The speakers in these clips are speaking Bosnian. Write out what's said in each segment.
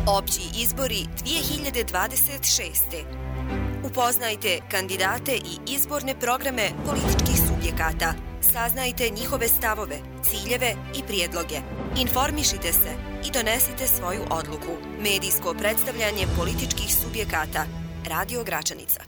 Opći izbori 2026. Upoznajte kandidate i izborne programe političkih subjekata. Saznajte njihove stavove, ciljeve i prijedloge. Informišite se i donesite svoju odluku. Medijsko predstavljanje političkih subjekata. Radio Gračanica.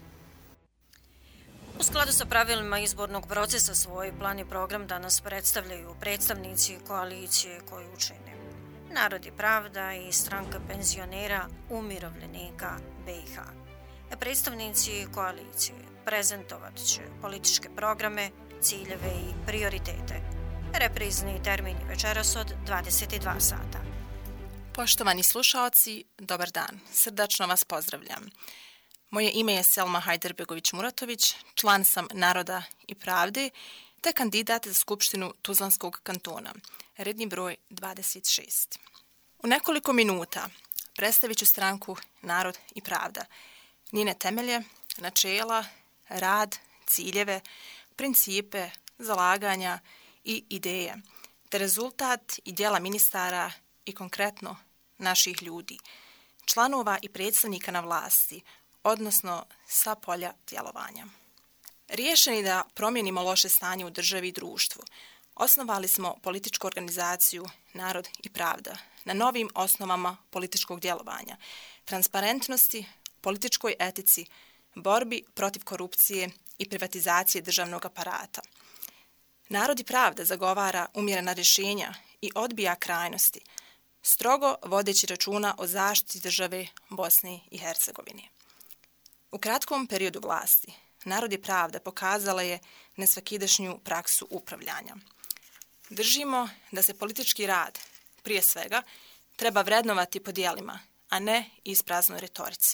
U skladu sa pravilima izbornog procesa svoj plan i program danas predstavljaju predstavnici koalicije koju čine Narod i pravda i Stranka penzionera umirovljenika BiH. Predstavnici koalicije prezentovat će političke programe, ciljeve i prioritete. Reprizni termini večeras od 22 sata. Poštovani slušaoci, dobar dan. Srdačno vas pozdravljam. Moje ime je Selma Hajderbegović-Muratović, član sam Naroda i pravde, te kandidat za Skupštinu Tuzlanskog kantona, redni broj 26. U nekoliko minuta predstavit ću stranku Narod i pravda, njene temelje, načela, rad, ciljeve, principe, zalaganja i ideje, te rezultat i djela ministara i konkretno naših ljudi, članova i predstavnika na vlasti, odnosno sa polja djelovanja. Riješeni da promijenimo loše stanje u državi i društvu, osnovali smo političku organizaciju Narod i pravda na novim osnovama političkog djelovanja, transparentnosti, političkoj etici, borbi protiv korupcije i privatizacije državnog aparata. Narod i pravda zagovara umjerena rješenja i odbija krajnosti, strogo vodeći računa o zaštiti države Bosne i Hercegovine. U kratkom periodu vlasti, Narod i pravda pokazala je nesvakidašnju praksu upravljanja. Držimo da se politički rad, prije svega, treba vrednovati po djelima, a ne ispraznoj retorici.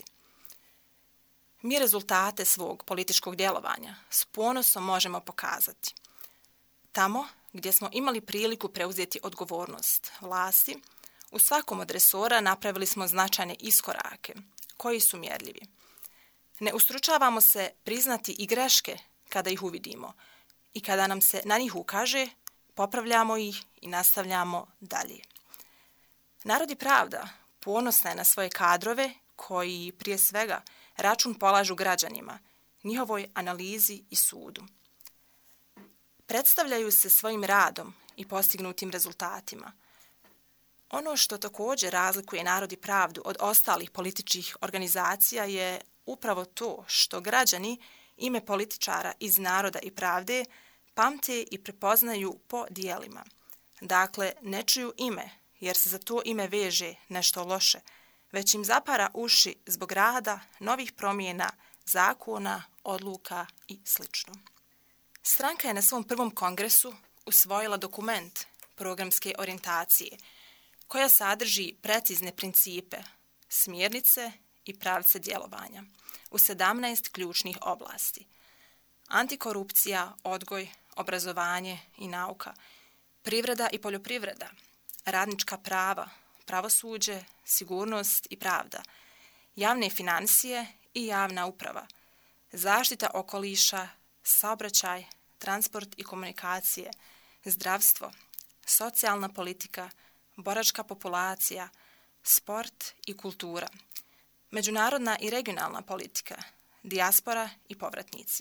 Mi rezultate svog političkog djelovanja s ponosom možemo pokazati. Tamo gdje smo imali priliku preuzeti odgovornost vlasti, u svakom od resora napravili smo značajne iskorake koji su mjerljivi. Ne ustručavamo se priznati i greške kada ih uvidimo i kada nam se na njih ukaže, popravljamo ih i nastavljamo dalje. Narod i pravda ponosna je na svoje kadrove koji prije svega račun polažu građanima, njihovoj analizi i sudu. Predstavljaju se svojim radom i postignutim rezultatima. Ono što također razlikuje Narod i pravdu od ostalih političkih organizacija je upravo to što građani ime političara iz Naroda i pravde pamte i prepoznaju po dijelima. Dakle, ne čuju ime jer se za to ime veže nešto loše, već im zapara uši zbog rada, novih promjena, zakona, odluka i sl. Stranka je na svom prvom kongresu usvojila dokument programske orijentacije koja sadrži precizne principe, smjernice i pravce djelovanja u 17 ključnih oblasti. Antikorupcija, odgoj, obrazovanje i nauka, privreda i poljoprivreda, radnička prava, pravosuđe, sigurnost i pravda, javne financije i javna uprava, zaštita okoliša, saobraćaj, transport i komunikacije, zdravstvo, socijalna politika, boračka populacija, sport i kultura, međunarodna i regionalna politika, dijaspora i povratnici.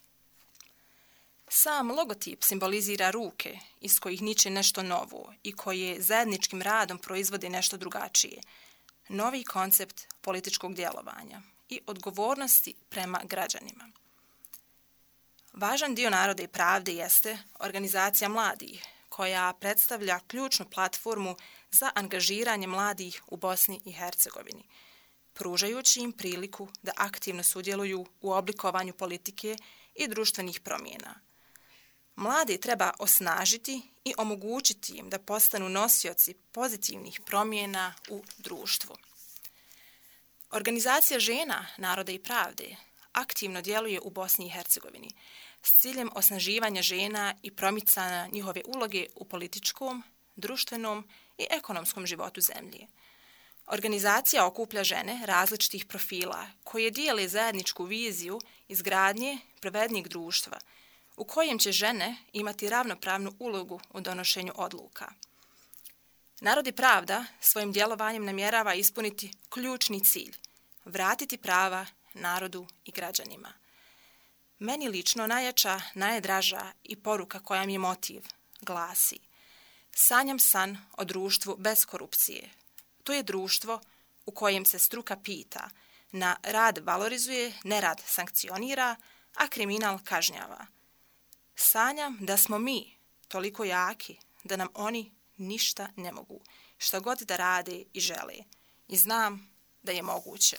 Sam logotip simbolizira ruke iz kojih niče nešto novo i koje zajedničkim radom proizvode nešto drugačije, novi koncept političkog djelovanja i odgovornosti prema građanima. Važan dio Naroda i pravde jeste organizacija mladih, koja predstavlja ključnu platformu za angažiranje mladih u Bosni i Hercegovini, pružajući im priliku da aktivno sudjeluju u oblikovanju politike i društvenih promjena. Mlade treba osnažiti i omogućiti im da postanu nosioci pozitivnih promjena u društvu. Organizacija žena Naroda i pravde aktivno djeluje u Bosni i Hercegovini s ciljem osnaživanja žena i promicanja njihove uloge u političkom, društvenom i ekonomskom životu zemlje. Organizacija okuplja žene različitih profila koje dijele zajedničku viziju izgradnje pravednijeg društva u kojem će žene imati ravnopravnu ulogu u donošenju odluka. Narod i pravda svojim djelovanjem namjerava ispuniti ključni cilj – vratiti prava narodu i građanima. Meni lično najjača, najdraža i poruka koja mi je motiv glasi: sanjam san o društvu bez korupcije. To je društvo u kojem se struka pita, na rad valorizuje, nerad sankcionira, a kriminal kažnjava. Sanjam da smo mi toliko jaki da nam oni ništa ne mogu, šta god da rade i žele. I znam da je moguće.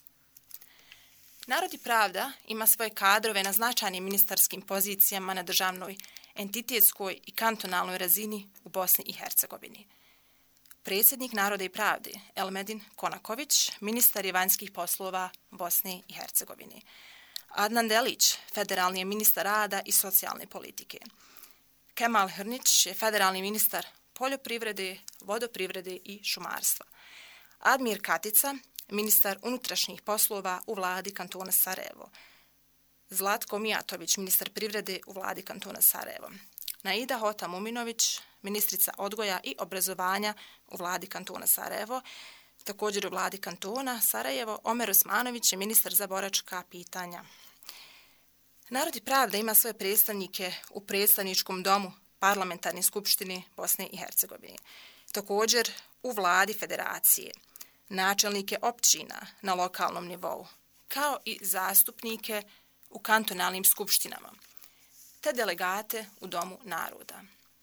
Narod i pravda ima svoje kadrove na značajnim ministarskim pozicijama na državnoj, entitetskoj i kantonalnoj razini u Bosni i Hercegovini. Predsjednik Naroda i pravde Elmedin Konaković, ministar je vanjskih poslova Bosne i Hercegovine. Adnan Delić, federalni je ministar rada i socijalne politike. Kemal Hrnić je federalni ministar poljoprivrede, vodoprivrede i šumarstva. Admir Katica, ministar unutrašnjih poslova u vladi kantona Sarajevo. Zlatko Mijatović, ministar privrede u vladi kantona Sarajevo. Naida Hota Muminović, ministrica odgoja i obrazovanja u vladi kantona Sarajevo. Također u vladi kantona Sarajevo Omer Osmanović je ministar za boračka pitanja. Narod i pravda ima svoje predstavnike u predstavničkom domu Parlamentarne skupštine Bosne i Hercegovine. Također u vladi federacije, načelnike općina na lokalnom nivou, kao i zastupnike u kantonalnim skupštinama, te delegate u Domu naroda.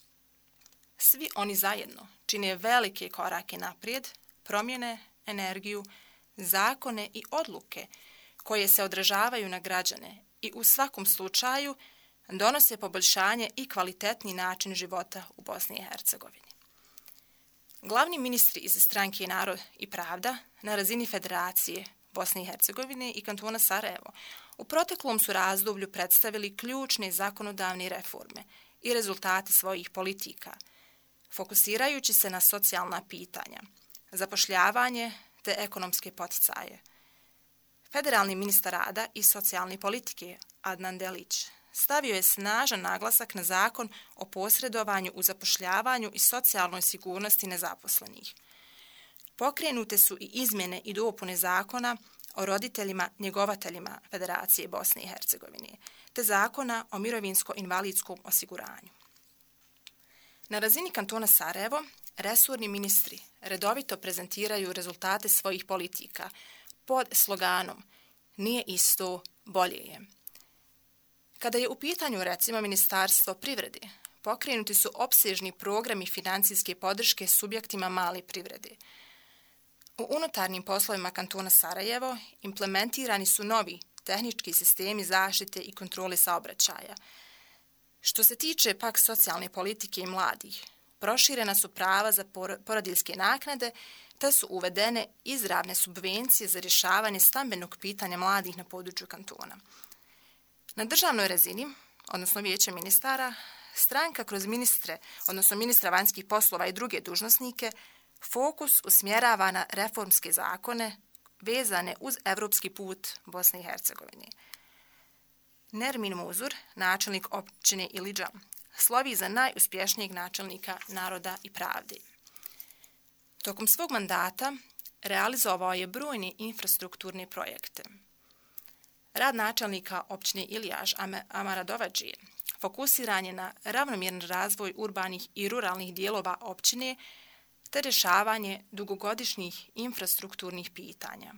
Svi oni zajedno čine velike korake naprijed, promjene, energiju, zakone i odluke koje se odražavaju na građane i u svakom slučaju donose poboljšanje i kvalitetni način života u Bosni i Hercegovini. Glavni ministri iz stranke Narod i pravda na razini Federacije Bosne i Hercegovine i kantona Sarajevo u proteklom su razdoblju predstavili ključne zakonodavne reforme i rezultate svojih politika, fokusirajući se na socijalna pitanja, zapošljavanje te ekonomske poticaje. Federalni ministar rada i socijalne politike Adnan Delić stavio je snažan naglasak na zakon o posredovanju u zapošljavanju i socijalnoj sigurnosti nezaposlenih. Pokrenute su i izmjene i dopune zakona o roditeljima njegovateljima Federacije Bosne i Hercegovine, te zakona o mirovinsko-invalidskom osiguranju. Na razini kantona Sarajevo, resorni ministri redovito prezentiraju rezultate svojih politika pod sloganom "Nije isto, bolje je". Kada je u pitanju recimo Ministarstvo privrede, pokrenuti su opsežni programi financijske podrške subjektima male privrede. U unutarnjim poslovima kantona Sarajevo implementirani su novi tehnički sistemi zaštite i kontrole saobraćaja. Što se tiče pak socijalne politike i mladih, proširena su prava za porodiljske naknade, te su uvedene izravne subvencije za rješavanje stambenog pitanja mladih na području kantona. Na državnoj razini, odnosno vijeće ministara, stranka kroz ministre, odnosno ministra vanjskih poslova i druge dužnosnike, fokus usmjerava na reformske zakone vezane uz evropski put Bosne i Hercegovine. Nermin Muzur, načelnik općine Ilidža, slovi za najuspješnijeg načelnika Naroda i pravde. Tokom svog mandata realizovao je brojne infrastrukturne projekte. Rad načelnika općine Ilijaš Amara Dovadžije fokusiran je na ravnomjeran razvoj urbanih i ruralnih dijelova općine te rješavanje dugogodišnjih infrastrukturnih pitanja.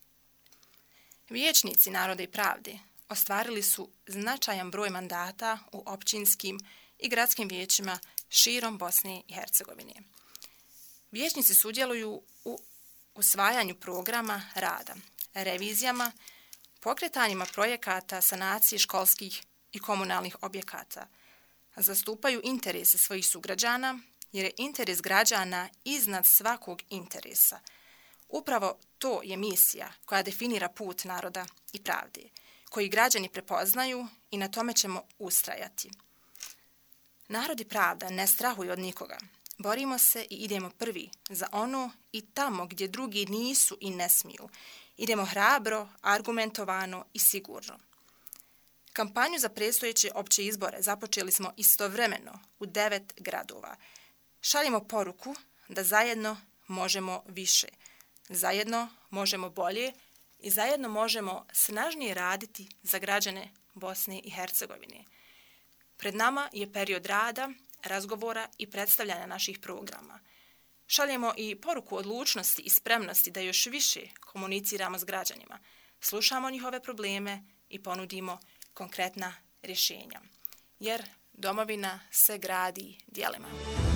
Vijećnici Naroda i pravde ostvarili su značajan broj mandata u općinskim i gradskim vijećima širom Bosne i Hercegovine. Vijećnici sudjeluju u usvajanju programa rada, revizijama, pokretanjima projekata sanacije školskih i komunalnih objekata. Zastupaju interese svojih sugrađana, jer je interes građana iznad svakog interesa. Upravo to je misija koja definira put Naroda i pravde, koji građani prepoznaju i na tome ćemo ustrajati. Narod i pravda ne strahuju od nikoga. Borimo se i idemo prvi za ono i tamo gdje drugi nisu i ne smiju. Idemo hrabro, argumentovano i sigurno. Kampanju za predstojeće opće izbore započeli smo istovremeno u 9 gradova. Šaljemo poruku da zajedno možemo više, zajedno možemo bolje i zajedno možemo snažnije raditi za građane Bosne i Hercegovine. Pred nama je period rada, razgovora i predstavljanja naših programa. Šaljemo i poruku odlučnosti i spremnosti da još više komuniciramo s građanima, slušamo njihove probleme i ponudimo konkretna rješenja. Jer domovina se gradi djelima.